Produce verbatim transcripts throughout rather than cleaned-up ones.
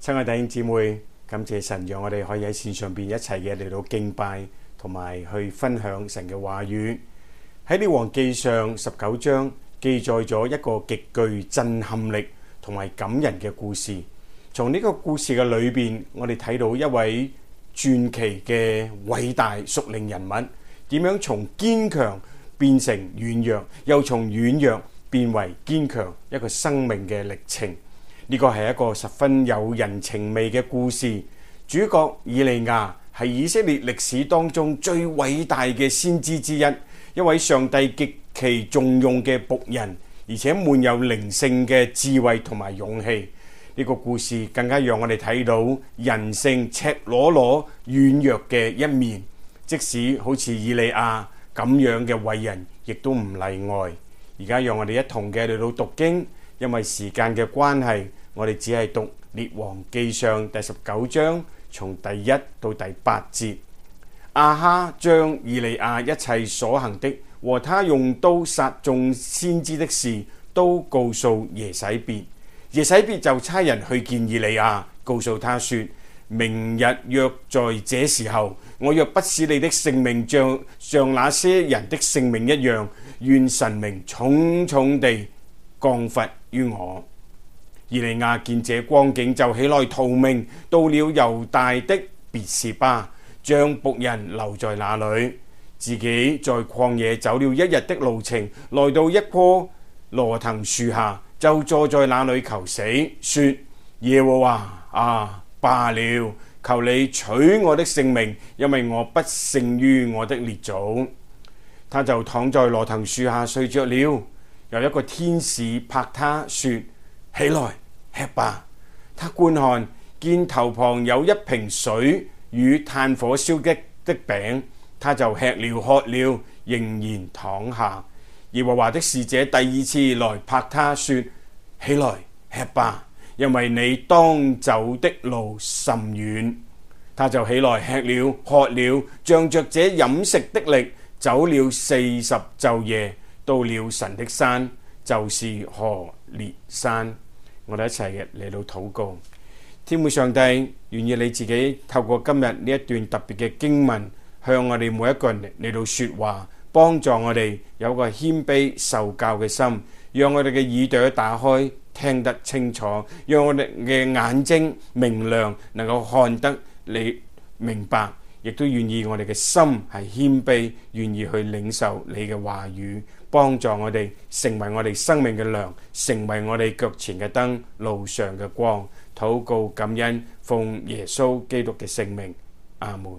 親愛弟兄姊妹，感謝神讓我哋可以喺線上邊一齊嘅嚟到敬拜同埋去分享神嘅話語。喺列王記上十九章記載咗一個極具震撼力同埋感人嘅故事。從呢個故事嘅裏邊，我哋睇到一位傳奇嘅偉大屬靈人物，點樣從堅強變成軟弱，又從軟弱變為堅強，一個生命嘅歷程。呢個係一個十分有人情味嘅故事。主角以利亞係以色列歷史當中最偉大嘅先知之一，一位上帝極其重用嘅僕人，而且滿有靈性嘅智慧同埋勇氣。呢個故事更加讓我哋睇到人性赤裸裸軟弱嘅一面，即使好似以利亞咁樣嘅偉人，亦都唔例外。而家讓我哋一同嘅嚟到讀經，因為時間嘅關係，我哋只係讀列王記上第十九章，從第一到第八節。亞哈將以利亞一切所行的和他用刀殺眾先知的事，都告訴耶洗別。耶洗別就差人去見以利亞，告訴他說：明日若在這時候，我若不使你的性命像像那些人的性命一樣，願神明重重地降罰於我。以利亞見這光景，就起來逃命，到了猶大的別是巴，將僕人留在那裏，自己在曠野走了一日的路程，來到一棵羅藤樹下，就坐在那裏求死，說：耶和華啊，罷了，求你取我的性命，因為我不勝於我的列祖。他就躺在羅藤樹下睡着了。有一個天使拍他說：起來吃吧。他觀看，見頭旁有一瓶水與炭火燒的的餅，他就吃了喝了，仍然躺下。耶和華的使者第二次來拍他說：起來吃吧，因為你當走的路甚遠。他就起來吃了喝了，仗着這飲食的力，走了四十晝夜，到了神的山，就是何烈山。我哋一齊嚟到禱告。天父上帝，願意你自己透過今日呢一段特別嘅經文，向我哋每一個人嚟到說話，幫助我哋有一個謙卑受教嘅心，讓我哋嘅耳朵打開，聽得清楚，讓我哋嘅眼睛明亮，能夠看得你明白，亦都願意我哋嘅心係謙卑，願意去領受你嘅話語，幫助我哋成為我哋生命嘅糧，成為我哋腳前嘅燈，路上嘅光。禱告感恩，奉耶穌基督嘅聖名，阿門。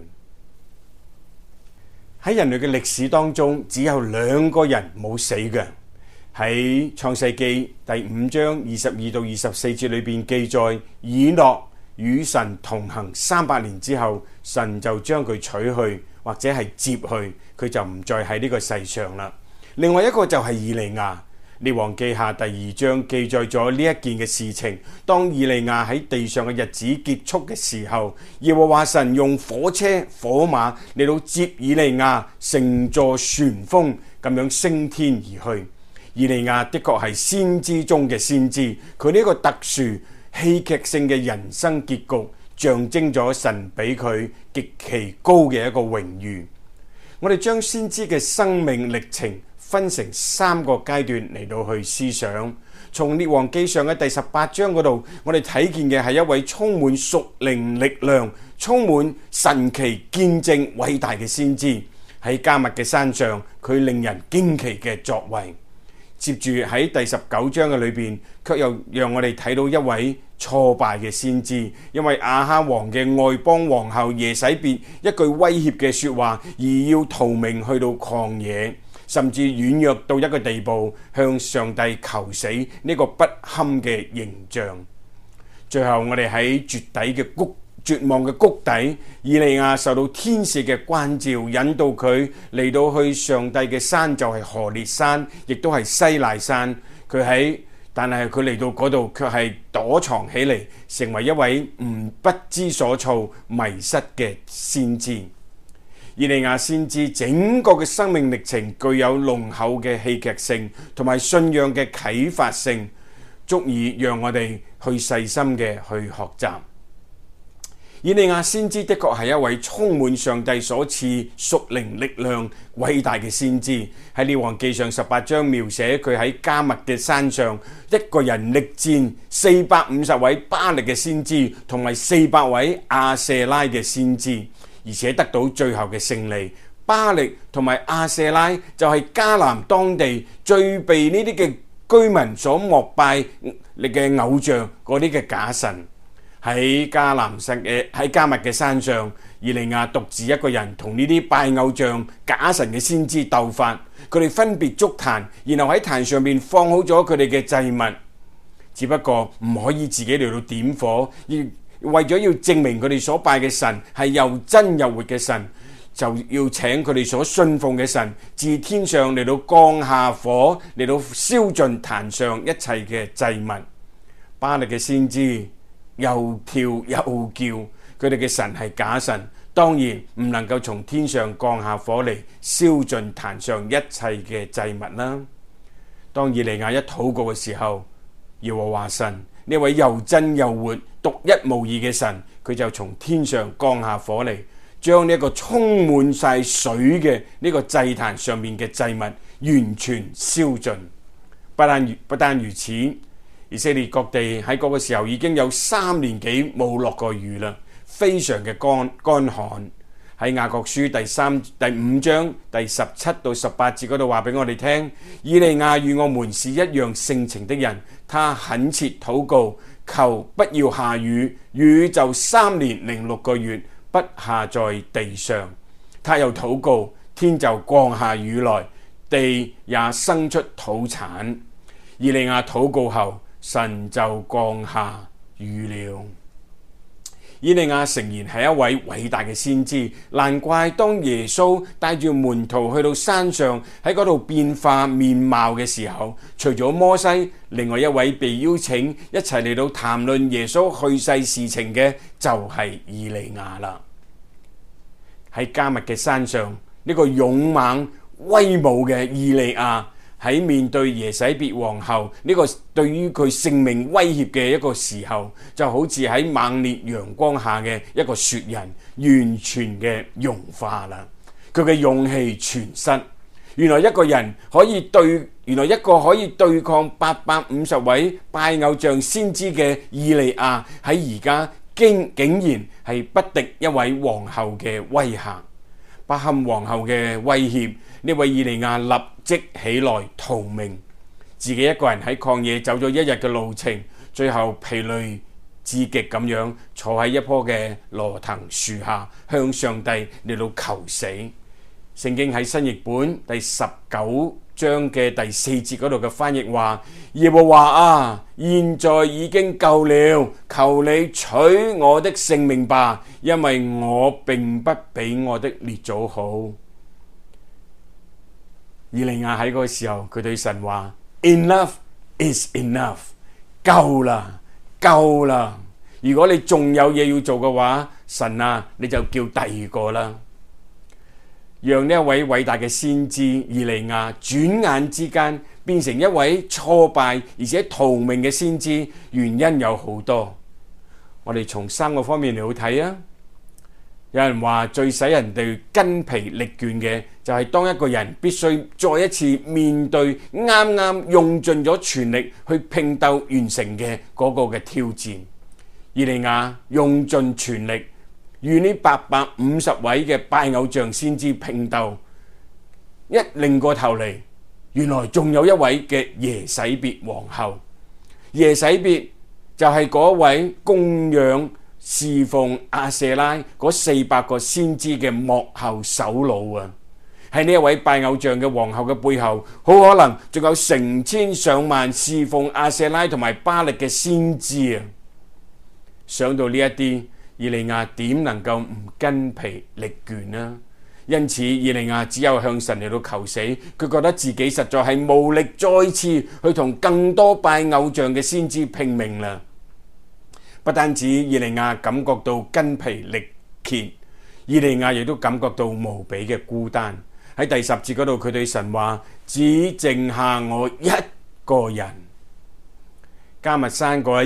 喺人類嘅歷史當中，只有兩個人冇死嘅。喺創世記第五章二十二到二十四節裏邊記載，以諾與神同行三百年之後，神就將佢取去或者係接去，佢就唔再喺呢個世上啦。另外一個就係以利亞。列王記下第二章記載咗呢一件嘅事情。當以利亞喺地上嘅日子結束嘅時候，耶和華神用火車火馬嚟到接以利亞，乘坐旋風咁樣升天而去。以利亞的確係先知中嘅先知，佢呢個特殊戲劇性嘅人生結局，象徵咗神俾佢極其高嘅一個榮譽。我哋將先知嘅生命歷程分成三個階段嚟到去思想。從列王記上嘅第十八章嗰度，我哋睇見嘅係一位充滿屬靈力量、充滿神奇見證偉大嘅先知。喺迦密嘅山上，佢令人驚奇嘅作為。接住喺第十九章嘅裏邊，卻又讓我哋睇到一位挫敗嘅先知，因為亞哈王嘅外邦皇后耶洗別一句威脅嘅說話，而要逃命去到曠野，甚至軟弱到一個地步，向上帝求死，呢個不堪嘅形象。最後我哋喺絕底嘅谷絕望嘅谷底，以利亞受到天使嘅關照，引導佢嚟到去上帝嘅山，就係何烈山，亦都係西奈山。佢喺但係佢嚟到嗰度，卻係躲藏起嚟，成為一位唔不知所措、迷失嘅先知。以利亞先知整個嘅生命歷程具有濃厚嘅戲劇性，同埋信仰嘅啟發性，足以讓我哋去細心嘅去學習。 以利亞先知的確係一位充滿上帝所賜屬靈力量偉大嘅先知。喺列王記上十八章描寫佢喺迦密嘅山上一個人力戰四百五十位巴力嘅先知同埋四百位亞舍拉嘅先知，而且得到最後嘅勝利。巴力同埋亞舍拉就係迦南當地最被呢啲嘅居民所膜拜你嘅偶像嗰啲嘅假神。喺迦南山嘅喺迦密嘅山上，以利亞獨自一個人同呢啲拜偶像假神嘅先知鬥法，佢哋分別築壇，然後喺壇上面放好咗佢哋嘅祭物，只不過唔可以自己嚟到點火，而為咗要證明佢哋所拜嘅神係又真又活嘅神，就要請佢哋所信奉嘅神自天上嚟到降下火嚟到燒盡壇上一切嘅祭物。巴力嘅先知又跳又叫，佢哋嘅神係假神，當然唔能夠從天上降下火嚟燒盡壇上一切嘅祭物啦。當以利亞一禱告嘅時候，耶和華神呢位又真又活獨一無二嘅神，佢就從天上降下火嚟，將呢一個充滿晒水嘅呢個祭壇上面嘅祭物完全燒盡。不但不單如此，以色列各地喺嗰個時候已經有三年幾冇落過雨啦，非常嘅乾乾旱。喺雅各書第三第五章第十七到十八節嗰度話俾我哋聽，以利亞與我們是一樣性情的人，他懇切禱告，求不要下雨，雨就三年零六個月不下在地上。他又禱告，天就降下雨來，地也生出土產。以利亞禱告後，神就降下雨了。以利亞誠然係一位偉大嘅先知，難怪當耶穌帶住門徒去到山上喺嗰度變化面貌嘅時候，除咗摩西，另外一位被邀請一齊嚟到談論耶穌去世事情嘅就係以利亞啦。喺迦密嘅山上，呢個勇猛威武嘅以利亞喺面對耶洗別皇后呢個對於佢性命威脅嘅一個時候，就好似喺猛烈陽光下嘅一個雪人，完全嘅融化啦。佢嘅勇氣全失。原來一個人可以對，原來一個可以對抗八百五十位拜偶像先知嘅以利亞，喺而家竟竟然係不敵一位皇后嘅威嚇，不堪皇后嘅威脅，呢位以利亞立即起來逃命，自己一個人喺曠野走咗一日嘅路程，最後疲累至極咁樣坐喺一棵嘅羅藤樹下，向上帝嚟到求死。聖經喺新譯本第十九章嘅第四節嗰度嘅翻譯話：耶和華啊，現在已經夠了，求你取我的性命吧，因為我並不比我的列祖好。以利亞喺嗰個時候，佢對神話 Enough is enough， 夠啦，夠啦！如果你仲有嘢要做嘅話，神啊，你就叫第二個啦。讓呢一位偉大嘅先知以利亞轉眼之間變成一位挫敗而且逃命嘅先知，原因有好多。我哋從三個方面嚟睇啊。有人話最使人哋筋疲力倦嘅就係當一個人必須再一次面對啱啱用盡咗全力去拼鬥完成嘅嗰個嘅挑戰。以利亞用盡全力與呢八百五十位嘅拜偶像先知拼鬥，一擰過頭嚟，原來仲有一位嘅耶洗別皇后。耶洗別就係嗰位供養侍奉亞舍拉嗰四百個先知嘅幕後首腦啊！喺呢一位拜偶像嘅皇后嘅背後，好可能仲有成千上萬侍奉亞舍拉同埋巴力嘅先知啊！想到呢一啲，以利亞點能夠唔筋疲力倦呢？因此，以利亞只有向神嚟到求死，佢覺得自己實在係無力再次去同更多拜偶像嘅先知拼命啦。不單止以利亞感覺到筋疲力竭，以利亞亦都感覺到無比嘅孤單。喺第十節嗰度，佢對神話：只剩下我一個人。迦密山嗰一役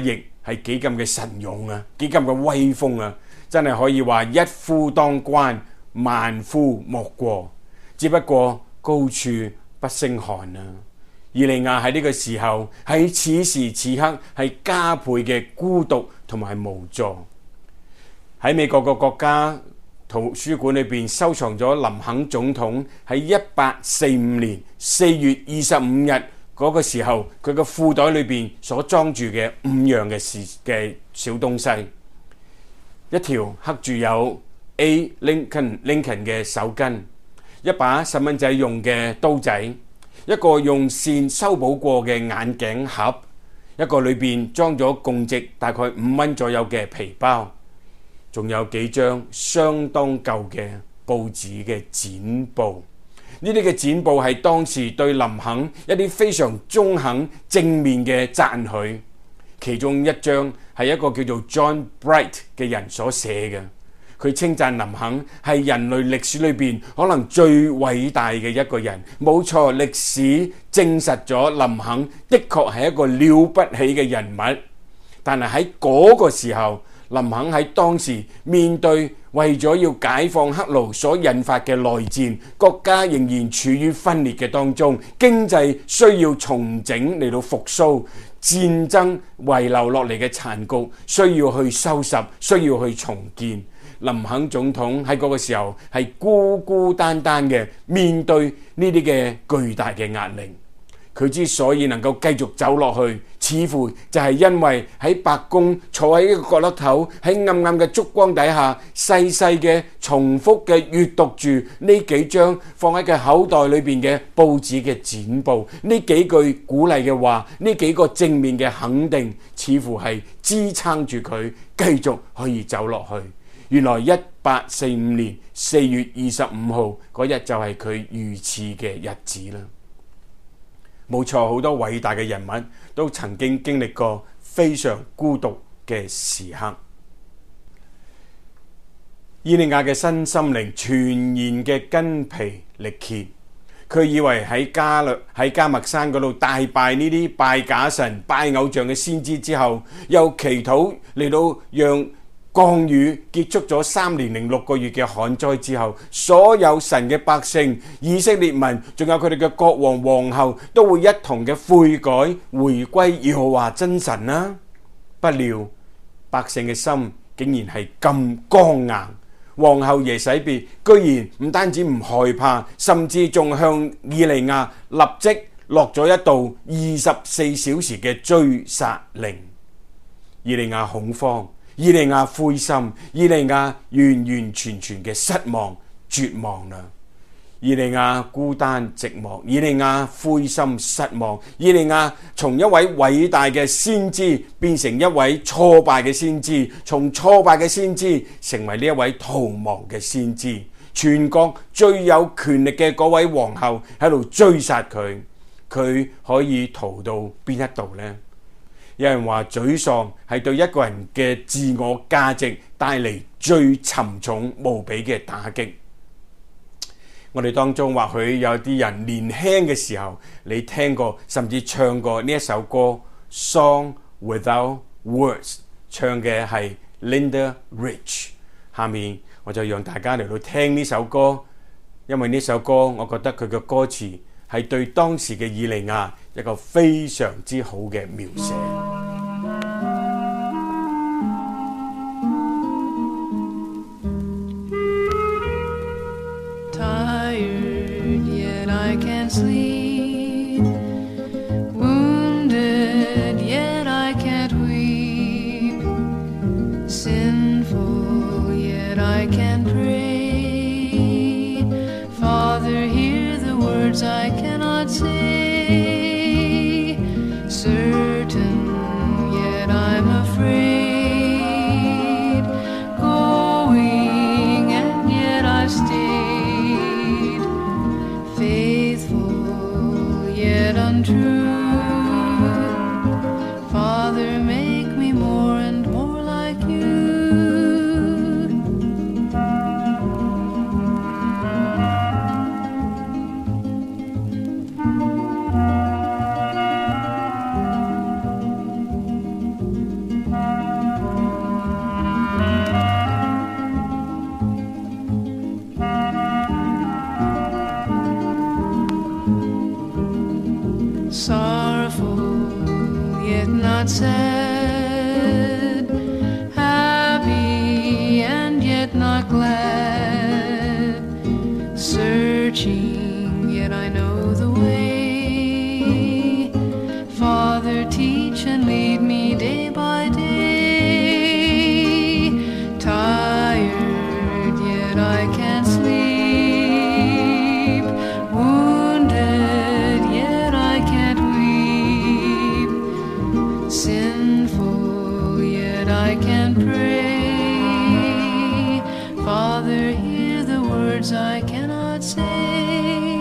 係幾咁嘅神勇啊，幾咁嘅威風啊，真係可以話一夫當關，萬夫莫過。只不過高處不勝寒啊！以利亞喺呢個時候，喺此時此刻係加倍嘅孤獨同埋無助。喺美國個國家圖書館裏邊收藏咗林肯總統喺一八四五年四月二十五日嗰個時候，佢個褲袋裏邊所裝住嘅五樣嘅事嘅小東西，一條刻住有 A Lincoln Lincoln 嘅手巾，一把細蚊仔用嘅刀仔，一個用線修補過嘅眼鏡盒，一個裏邊裝咗共值大概五蚊左右嘅皮包，仲有幾張相當舊嘅報紙嘅剪報。呢啲嘅剪報係當時對林肯一啲非常中肯正面嘅讚許，其中一張係一個叫做 John Bright 嘅人所寫嘅。佢稱讚林肯係人類歷史裏邊可能最偉大嘅一個人。冇錯，歷史證實咗林肯的確係一個了不起嘅人物。但係喺嗰個時候，林肯喺當時面對為咗要解放黑奴所引發嘅內戰，國家仍然處於分裂嘅當中，經濟需要重整嚟到復甦，戰爭遺留落嚟嘅殘局需要去收拾，需要去重建。林肯總統喺嗰個時候係孤孤單單嘅面對呢啲嘅巨大嘅壓力。佢之所以能夠繼續走落去，似乎就係因為喺白宮坐喺一個角落頭，喺暗暗嘅燭光底下，細細嘅重複嘅閱讀住呢幾張放喺佢口袋裏邊嘅報紙嘅剪報，呢幾句鼓勵嘅話，呢幾個正面嘅肯定，似乎係支撐住佢繼續可以走落去。原來一八四五年四月二十五號嗰日就係佢遇刺嘅日子啦。冇錯，好多偉大嘅人物都曾經經歷過非常孤獨嘅時刻。以利亞嘅身心靈全然嘅筋疲力竭，佢以為喺加勒喺迦密山嗰度大敗呢啲拜假神、拜偶像嘅先知之後，又祈禱嚟到讓降雨，結束咗三年零六個月嘅旱災之後，所有神嘅百姓、以色列民，仲有佢哋嘅國王皇后，都會一同嘅悔改，回歸耶和華真神啦。不料百姓嘅心竟然係咁剛硬，皇后耶洗別居然唔單止唔害怕，甚至仲向以利亞立即落咗一道二十四小時嘅追殺令。以利亞恐慌，以利亞灰心，以利亞完完全全嘅失望絕望啦。以利亞孤單寂寞，以利亞灰心失望，以利亞從一位偉大嘅先知變成一位挫敗嘅先知，從挫敗嘅先知成為呢一位逃亡嘅先知。全國最有權力嘅嗰位皇后喺度追殺佢，佢可以逃到邊一度呢？有人話沮喪係對一個人嘅自我價值帶嚟最沉重無比嘅打擊。我哋當中或許有啲人年輕嘅時候，你聽過甚至唱過呢一首歌《Song Without Words》，唱嘅係 Linda Rich。下面我就讓大家嚟到聽呢首歌，因為呢首歌我覺得佢嘅歌詞係對當時嘅以利亞一個非常之好嘅描寫。 Tired yet I can't sleep, wounded yet I can't weep, sinful yet I can pray. Father, hear the words I cannot say. Certain that I can pray. Father, hear the words I cannot say.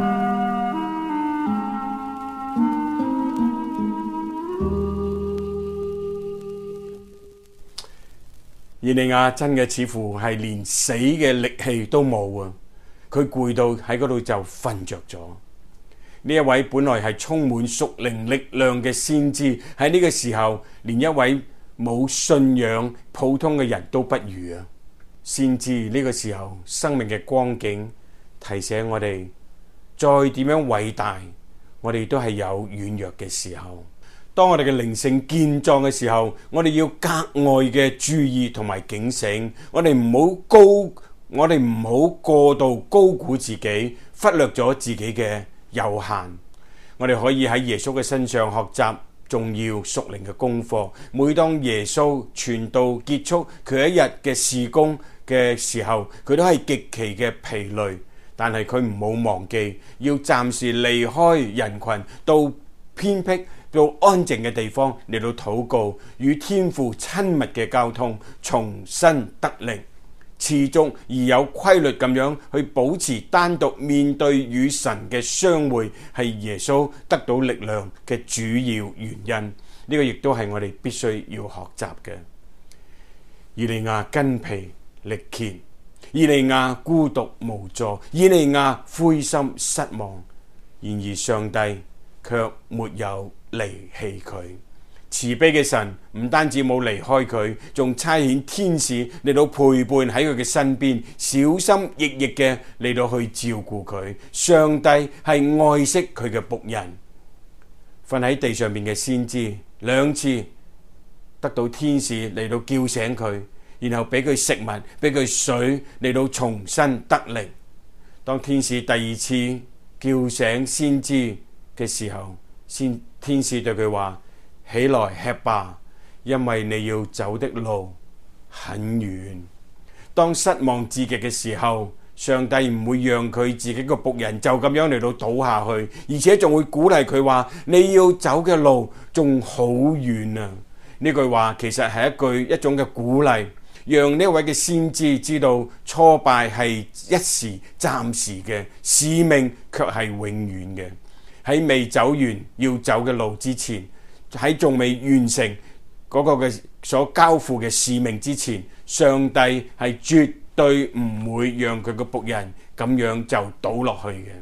以利亞真嘅似乎係連死嘅力氣都冇啊！佢攰到喺嗰度就瞓着咗。呢一位本來係充滿屬靈力量嘅先知，喺呢個時候連一位冇信仰普通嘅人都不如啊！先知呢個時候生命嘅光景提醒我哋，再點樣偉大，我哋都係有軟弱嘅時候。當我哋嘅靈性健壯嘅時候，我哋要格外嘅注意同埋警醒，我哋唔好高，我哋唔好過度高估自己，忽略咗自己嘅有限。我哋可以喺耶穌嘅身上學習重要屬靈嘅功課。每當耶穌傳道結束佢一日嘅事工嘅時候，佢都係極其嘅疲累，但係佢唔好忘記要暫時離開人群，到偏僻到安靜嘅地方嚟到禱告，與天父親密嘅交通，重新得力，持續而有規律咁樣去保持單獨面對與神嘅相會，係耶穌得到力量嘅主要原因。呢、這個亦都係我哋必須要學習嘅。以利亞筋疲力竭，以利亞孤獨無助，以利亞灰心失望，然而上帝卻沒有離棄佢。慈悲嘅神唔單止冇離開佢，仲差遣天使嚟到陪伴喺佢嘅身邊，小心翼翼嘅嚟到去照顧佢。上帝係愛惜佢嘅僕人。瞓喺地上面嘅先知兩次得到天使嚟到叫醒佢，然後俾佢食物，俾佢水嚟到重新得力。當天使第二次叫醒先知嘅時候，先天使對佢話：起來吃吧，因為你要走的路很遠。當失望至極嘅時候，上帝唔會讓佢自己個僕人就咁樣嚟到倒下去，而且仲會鼓勵佢話：你要走嘅路仲好遠啊！呢句話其實係一句一種嘅鼓勵，讓呢位嘅先知知道挫敗係一時暫時嘅，使命卻係永遠嘅。喺未走完要走嘅路之前，喺仲未完成嗰個嘅所交付嘅使命之前，上帝係絕對唔會讓佢個僕人咁樣就倒落去嘅。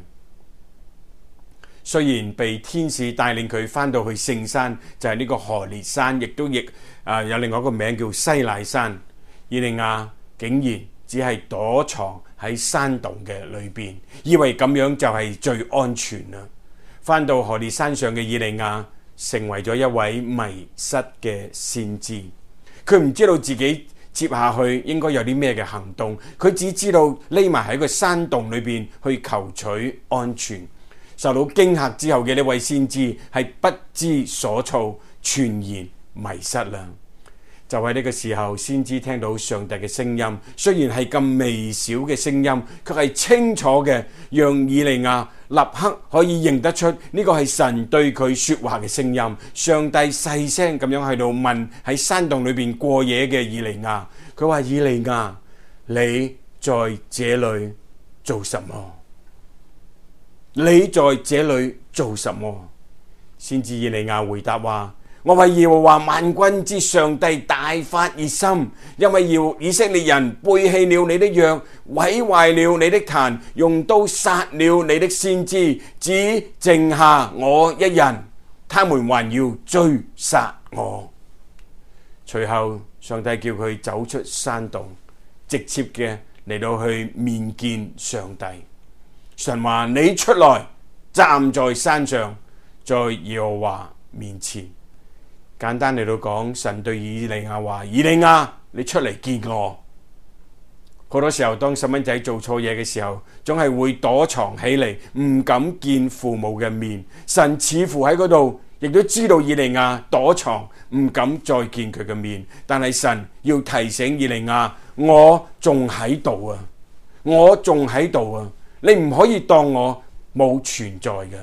雖然被天使帶領佢翻到去聖山，就係呢個何烈山，亦都亦啊有另外一個名叫西乃山。以利亞竟然只係躲藏喺山洞嘅裏邊，以為咁樣就係最安全啦。翻到何烈山上嘅以利亞，成為咗一位迷失嘅先知。佢唔知道自己接下去應該有啲咩嘅行動，佢只知道匿埋喺個山洞裏邊去求取安全。受到驚嚇之後嘅呢位先知係不知所措，全然迷失啦。就喺呢個時候，先知聽到上帝嘅聲音，雖然係咁微小嘅聲音，卻係清楚嘅，讓以利亞立刻可以認得出呢個係神對佢說話嘅聲音。上帝細聲咁樣喺度問喺山洞裏邊過夜嘅以利亞，佢話：以利亞，你在這裏做什麼？你在這裏做什麼？先知以利亞回答話：我為耶和華萬軍之上帝大發熱心，因為要以色列人背棄了你的約，毀壞了你的壇，用刀殺了你的先知，只剩下我一人，他們還要追殺我。隨後上帝叫佢走出山洞，直接嘅嚟到去面見上帝。神話：你出來，站在山上，在耶和華面前。簡單嚟到講，神對以利亞話：以利亞，你出嚟見我。好多時候，當細蚊仔做錯嘢嘅時候，總係會躲藏起嚟，唔敢見父母嘅面。神似乎喺嗰度，亦都知道以利亞躲藏，唔敢再見佢嘅面。但係神要提醒以利亞：我仲喺度啊，我仲喺度啊，你唔可以當我冇存在嘅。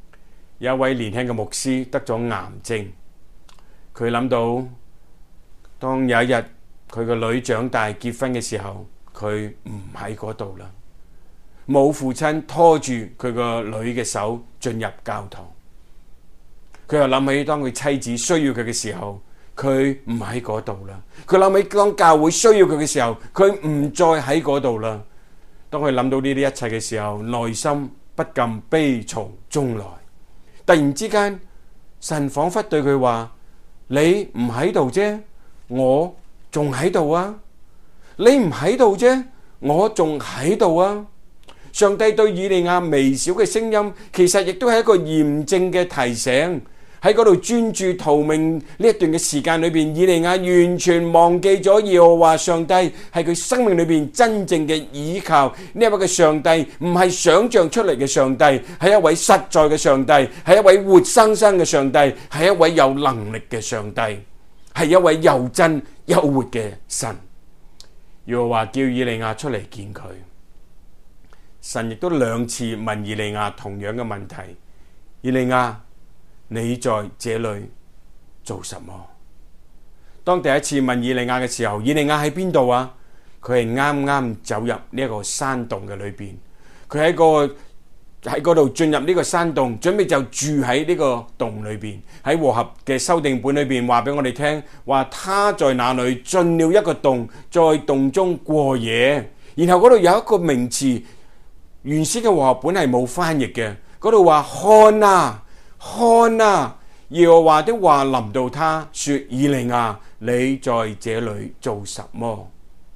有一位年輕嘅牧師得咗癌症。佢諗到當有一日佢個女長大結婚嘅時候，佢唔喺嗰度啦，冇父親拖住佢個女嘅手進入教堂。佢又諗起當佢妻子需要佢嘅時候，佢唔喺嗰度啦。佢諗起當教會需要佢嘅時候，佢唔再喺嗰度啦。當佢諗到呢啲一切嘅時候，內心不禁悲從中來。突然之間，神仿佛對佢話：你唔喺度啫，我仲喺度啊！你唔喺度啫，我仲喺度啊！上帝對以利亞微小嘅聲音，其實亦都係一個嚴正嘅提醒。喺嗰度專注逃命呢一段嘅時間裏邊，以利亞完全忘記咗耶和華上帝係佢生命裏邊真正嘅依靠。呢一位嘅上帝唔係想象出嚟嘅上帝，係一位實在嘅上帝，係一位活生生嘅上帝，係一位有能力嘅上帝，係一位又真又活嘅神。耶和華叫以利亞出嚟見佢。神亦都兩次問以利亞同樣嘅問題：以利亞，你在這裏做什麼？當第一次問以利亞嘅時候，以利亞喺邊度啊？佢係啱啱走入呢一個山洞嘅裏邊，佢喺個喺嗰度進入呢個山洞，準備就住喺呢個洞裏邊。喺和合嘅修訂本裏邊話俾我哋聽，話他在那裏進了一個洞，在洞中過夜。然後嗰度有一個名詞，原先嘅和合本係冇翻譯嘅，嗰度話看啊！看啊！耶和華的話臨到他，說：以利亞，你在這裏做什麼？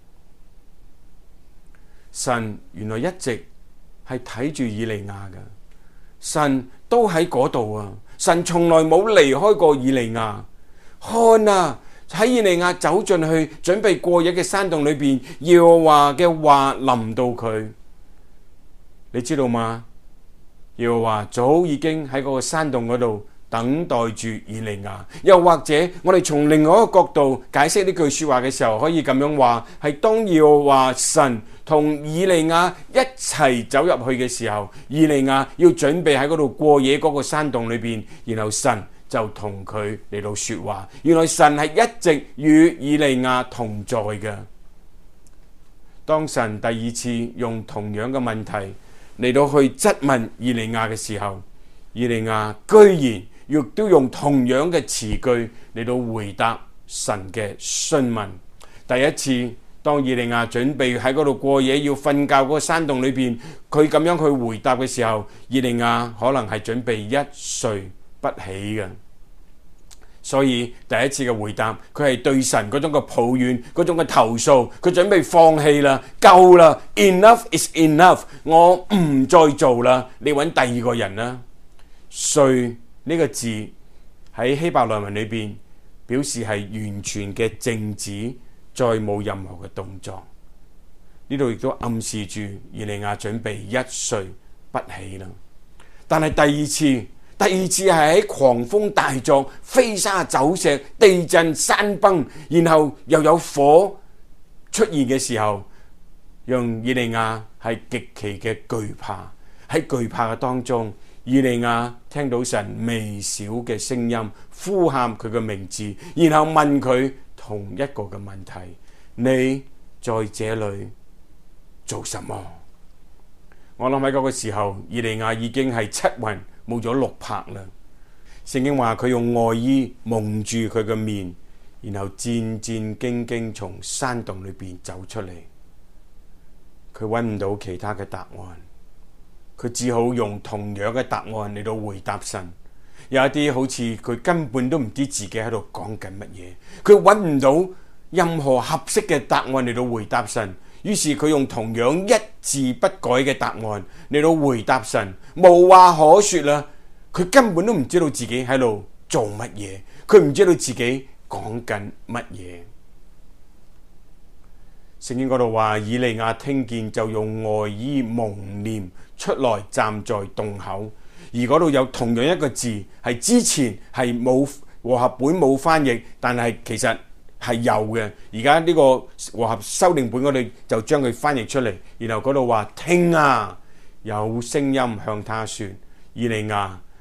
神原來一直係睇住以利亞嘅，神都喺嗰度啊！神從來冇離開過以利亞。看啊！喺以利亞走進去準備過夜嘅山洞裏邊，耶和華嘅話臨到佢，你知道嗎？耶和華早已經喺嗰個山洞嗰度等待住以利亞。又或者我哋從另外一個角度解釋呢句說話嘅時候，可以咁樣話，係當耶和華神同以利亞一齊走入去嘅時候，以利亞要準備喺嗰度過夜嗰個山洞裏邊，然後神就同佢嚟到說話。原來神係一直與以利亞同在嘅。當神第二次用同樣嘅問題嚟到去質問以利亞嘅時候，以利亞居然亦都用同樣嘅詞句嚟到回答神嘅詢問。第一次，當以利亞準備喺嗰度過夜要瞓覺嗰個山洞裏邊，佢咁樣去回答嘅時候，以利亞可能係準備一睡不起嘅。所以第一次嘅回答，佢係對神嗰種嘅抱怨，嗰種嘅投訴，佢準備放棄啦，夠啦 ，enough is enough， 我唔再做啦，你揾第二個人啦。睡呢個字喺希伯來文裏邊表示係完全嘅靜止，再冇任何嘅動作。呢度亦都暗示住以利亞準備一睡不起啦。但係第二次。第二次係喺狂風大作、飛沙走石、地震、山崩，然後又有火出現嘅時候，讓以利亞係極其嘅懼怕。喺懼怕嘅當中，以利亞聽到神微小嘅聲音呼喊佢嘅名字，然後問佢同一個嘅問題：你在這裏做什麼？我諗喺嗰個時候，以利亞已經係七魂冇咗六魄啦。聖經話佢用外衣蒙住佢嘅面，然後戰戰兢兢從山洞裏邊走出嚟。佢揾唔到其他嘅答案，佢只好用同樣嘅答案嚟到回答神。有一啲好似佢根本都唔知自己喺度講緊乜嘢，佢揾唔到任何合適嘅答案嚟到回答神。於是佢用同樣一字不改嘅答案嚟到回答神，無話可說啦。佢根本都唔知道自己喺度做乜嘢，佢唔知道自己講緊乜嘢。聖經嗰度話，以利亞聽見就用外衣蒙臉出來，站在洞口。而嗰度有同樣一個字，係之前係冇和合本冇翻譯，但係其實係有嘅。而家呢個和合修訂本嗰度就將佢翻譯出嚟，然後嗰度話聽啊，有聲音向他說：以利亞，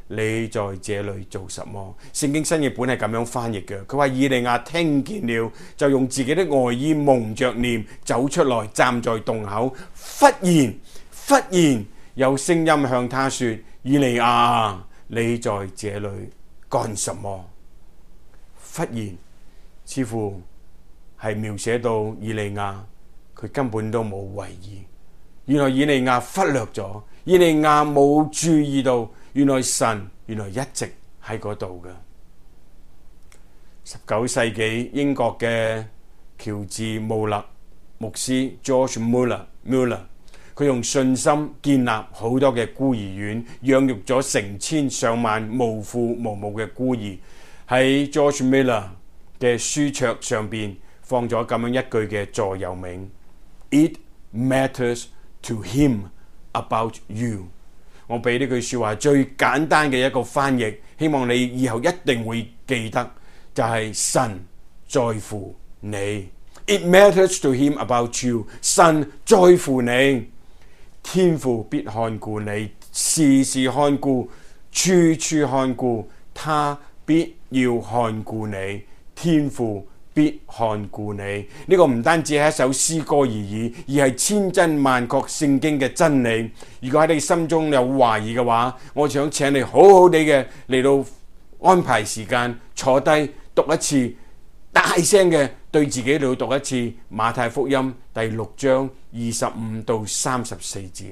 你在這裏做什麼？聖經新譯本係咁樣翻譯嘅，佢話以利亞聽見了，就用自己的外衣蒙着臉走出來，站在洞口。忽然，忽然有聲音向他說：以利亞，你在這裏幹什麼？忽然，似乎係描寫到以利亞，佢根本都冇為意。原來以利亞忽略咗，以利亞冇注意到。原來神原來一直喺嗰度嘅。十九世紀英國嘅喬治穆勒牧師 George Muller Muller， 佢用信心建立好多嘅孤兒院，養育咗成千上萬無父無母嘅孤兒。喺 George Muller 嘅書桌上邊放咗咁樣一句嘅座右銘 ：It matters to him about you。我俾呢句說話最簡單嘅一個翻譯，希望你以後一定會記得，就係神在乎你。It matters to him about you。神在乎你，天父必看顧你，時時看顧，處處看顧，他必要看顧你，天父必看顧你。呢個唔單止係一首詩歌而已，而係千真萬確聖經嘅真理。如果喺你心中有懷疑嘅話，我想請你好好地嘅嚟到安排時間，坐低讀一次，大聲嘅對自己嚟到讀一次馬太福音第六章二十五到三十四節。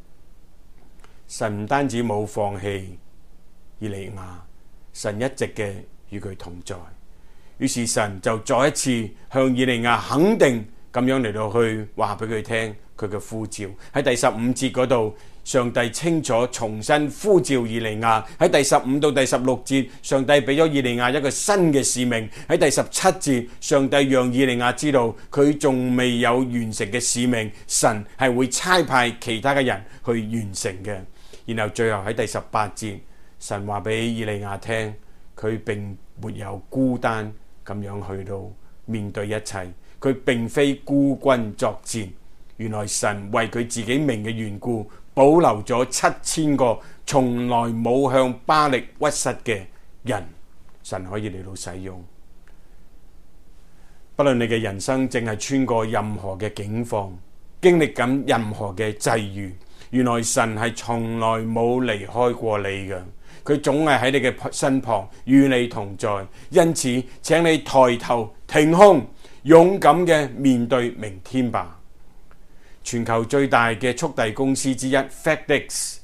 神唔單止冇放棄以利亞，神一直嘅與佢同在。於是神就再一次向以利亞肯定咁樣嚟到去話俾佢聽佢嘅呼召。喺第十五節嗰度，上帝清楚重新呼召以利亞。喺第十五到第十六節，上帝俾咗以利亞一個新嘅使命。喺第十七節，上帝讓以利亞知道佢仲未有完成嘅使命，神係會差派其他嘅人去完成嘅。然後最後喺第十八節，神話俾以利亞聽，佢並沒有孤單咁樣去到面對一切，佢並非孤軍作戰。原來神為佢自己名嘅緣故，保留咗七千個從來冇向巴力屈膝嘅人，神可以嚟到使用。不論你嘅人生正係穿過任何嘅境況，經歷緊任何嘅際遇，原來神係從來冇離開過你嘅。佢總係喺你嘅身旁，與你同在。因此，請你抬頭挺胸，勇敢嘅面對明天吧。全球最大嘅速遞公司之一 FedEx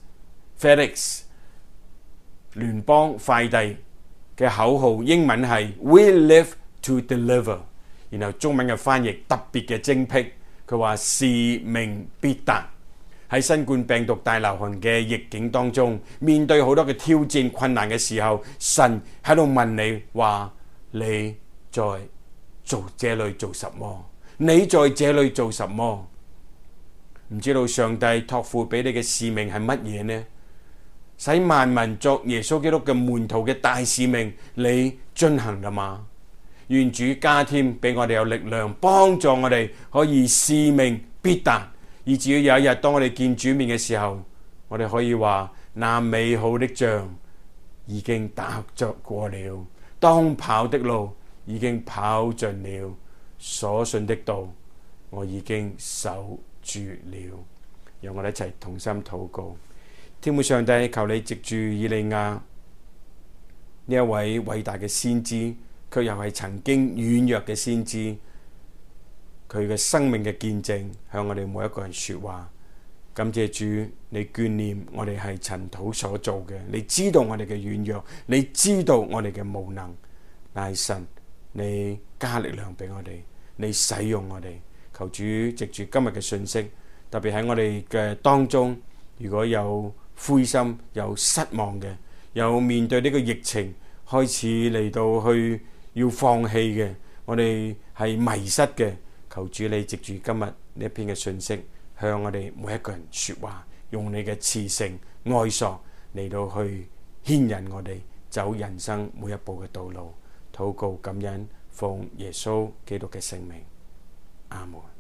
FedEx 聯邦快遞嘅口號英文係 We live to deliver， 然後中文嘅翻譯特別嘅精闢，佢話使命必達。喺新冠病毒大流行嘅逆境當中，面對好多嘅挑戰困難嘅時候，神喺度問你話：你在做這裏做什麼？你在這裏做什麼？唔知道上帝託付俾你嘅使命係乜嘢呢？使萬民作耶穌基督嘅門徒嘅大使命，你進行啦嘛？願主加添俾我哋有力量，幫助我哋可以使命必達。以至於有一日當我哋見主面嘅時候，我哋可以話：那美好的仗已經打着過了，當跑的路已經跑盡了，所信的道我已經守住了。讓我哋一齊同心禱告。天父上帝，求你藉住以利亞呢一位偉大嘅先知，卻又係曾經軟弱嘅先知，佢嘅生命嘅見證向我哋每一個人說話。感謝主，你眷念我哋係塵土所做嘅，你知道我哋嘅軟弱，你知道我哋嘅無能，但係神，你加力量俾我哋，你使用我哋。求主藉住今日嘅信息，特別喺我哋嘅當中，如果有灰心、有失望嘅，有面對呢個疫情開始嚟到去要放棄嘅，我哋係迷失嘅，求主你藉住今日呢一篇嘅信息，向我哋每一個人說話，用你嘅慈繩愛索嚟到去牽引我哋走人生每一步嘅道路。禱告感恩，奉耶穌基督嘅聖名，阿門。